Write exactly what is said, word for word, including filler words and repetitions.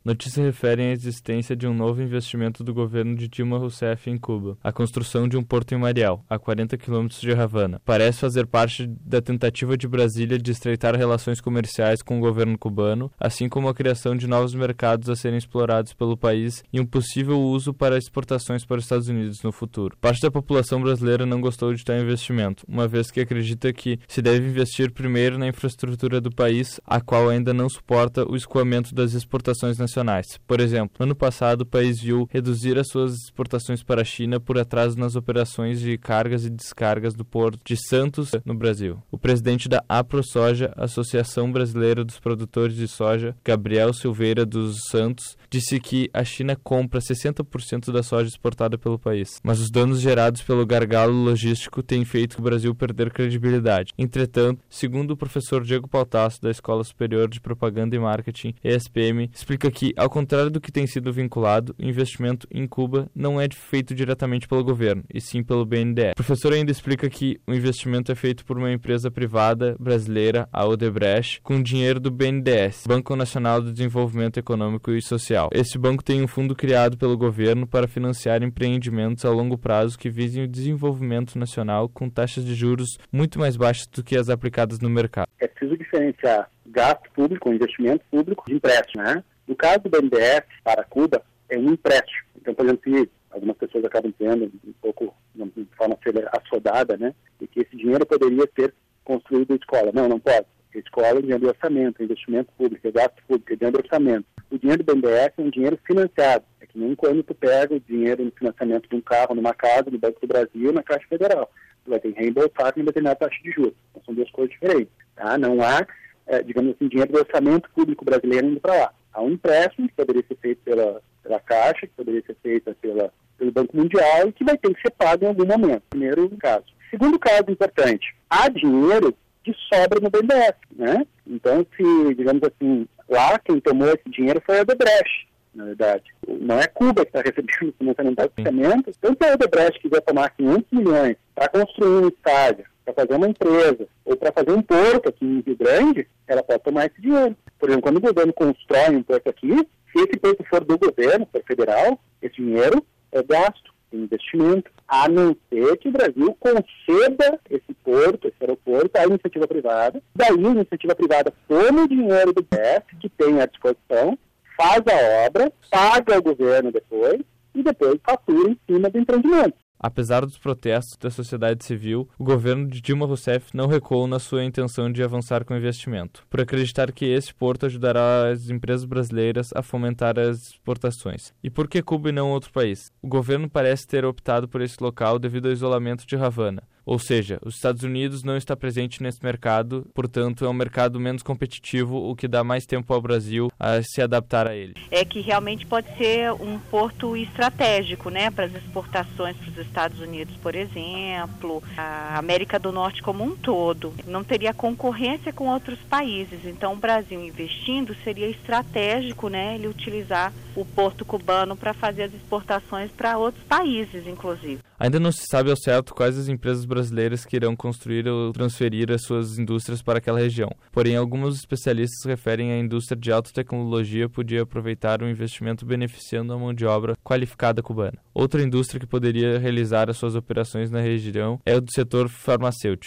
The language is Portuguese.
Notícia refere à existência de um novo investimento do governo de Dilma Rousseff em Cuba, a construção de um porto em Mariel, a quarenta quilômetros de Havana. Parece fazer parte da tentativa de Brasília de estreitar relações comerciais com o governo cubano, assim como a criação de novos mercados a serem explorados pelo país e um possível uso para exportações para os Estados Unidos no futuro. Parte da população brasileira não gostou de tal investimento, uma vez que acredita que se deve investir primeiro na infraestrutura do país, a qual ainda não suporta o escoamento das exportações nacionais. Por exemplo, no ano passado o país viu reduzir as suas exportações para a China por atraso nas operações de cargas e descargas do Porto de Santos, no Brasil. O presidente da AproSoja, Associação Brasileira dos Produtores de Soja, Gabriel Silveira dos Santos, disse que a China compra sessenta por cento da soja exportada pelo país, mas os danos gerados pelo gargalo logístico têm feito o Brasil perder credibilidade. Entretanto, segundo o professor Diego Pautasso, da Escola Superior de Propaganda e Marketing, E S P M, explica que que, ao contrário do que tem sido vinculado, o investimento em Cuba não é feito diretamente pelo governo, e sim pelo B N D E S. O professor ainda explica que o investimento é feito por uma empresa privada brasileira, a Odebrecht, com dinheiro do B N D E S, Banco Nacional de Desenvolvimento Econômico e Social. Esse banco tem um fundo criado pelo governo para financiar empreendimentos a longo prazo que visem o desenvolvimento nacional com taxas de juros muito mais baixas do que as aplicadas no mercado. É preciso diferenciar gasto público, investimento público, de empréstimo, né? No caso do B N D E S para Cuba, é um empréstimo. Então, por exemplo, se algumas pessoas acabam tendo um pouco, de forma assodada, né, de que esse dinheiro poderia ser construído em escola. Não, não pode. A escola é dinheiro de orçamento, é investimento público, é gasto público, é dinheiro de orçamento. O dinheiro do B N D E S é um dinheiro financiado. É que nem quando tu pega o dinheiro no financiamento de um carro, numa casa, no Banco do Brasil, na Caixa Federal. Tu vai ter que reembolsar com determinada taxa de juros. Então, são duas coisas diferentes. Tá? Não há, é, digamos assim, dinheiro do orçamento público brasileiro indo para lá. Há um empréstimo que poderia ser feito pela, pela Caixa, que poderia ser feito pela, pelo Banco Mundial e que vai ter que ser pago em algum momento. Primeiro caso. Segundo caso importante, há dinheiro de sobra no B N D E S, né? Então, se, digamos assim, lá quem tomou esse dinheiro foi a Odebrecht, na verdade. Não é Cuba que está recebendo o financiamento do orçamento. Então, se a Odebrecht quiser tomar quinhentos milhões para construir um estádio, para fazer uma empresa, ou para fazer um porto aqui em Rio Grande, ela pode tomar esse dinheiro. Por exemplo, quando o governo constrói um porto aqui, se esse porto for do governo, for federal, esse dinheiro é gasto em investimento, a não ser que o Brasil conceda esse porto, esse aeroporto, à iniciativa privada. Daí, a iniciativa privada toma o dinheiro do B E S, que tem à disposição, faz a obra, paga ao governo depois, e depois fatura em cima do empreendimento. Apesar dos protestos da sociedade civil, o governo de Dilma Rousseff não recuou na sua intenção de avançar com o investimento, por acreditar que esse porto ajudará as empresas brasileiras a fomentar as exportações. E por que Cuba e não outro país? O governo parece ter optado por esse local devido ao isolamento de Havana. Ou seja, os Estados Unidos não está presente nesse mercado, portanto é um mercado menos competitivo, o que dá mais tempo ao Brasil a se adaptar a ele. É que realmente pode ser um porto estratégico, né, para as exportações para os Estados Unidos, por exemplo, a América do Norte como um todo. Não teria concorrência com outros países, então o Brasil investindo seria estratégico, né, ele utilizar o porto cubano para fazer as exportações para outros países, inclusive. Ainda não se sabe ao certo quais as empresas brasileiras que irão construir ou transferir as suas indústrias para aquela região. Porém, alguns especialistas referem à indústria de alta tecnologia podia aproveitar o investimento beneficiando a mão de obra qualificada cubana. Outra indústria que poderia realizar as suas operações na região é o do setor farmacêutico.